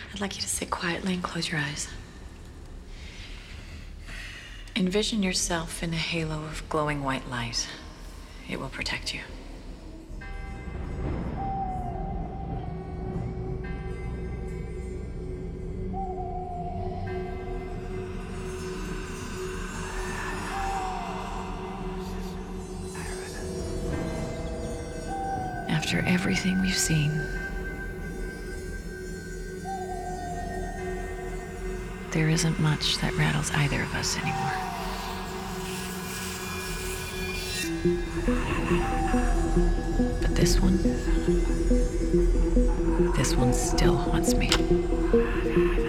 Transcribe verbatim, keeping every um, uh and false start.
I'd like you to sit quietly and close your eyes. Envision yourself in a halo of glowing white light. It will protect you. After everything we've seen, there isn't much that rattles either of us anymore. But this one, this one still haunts me.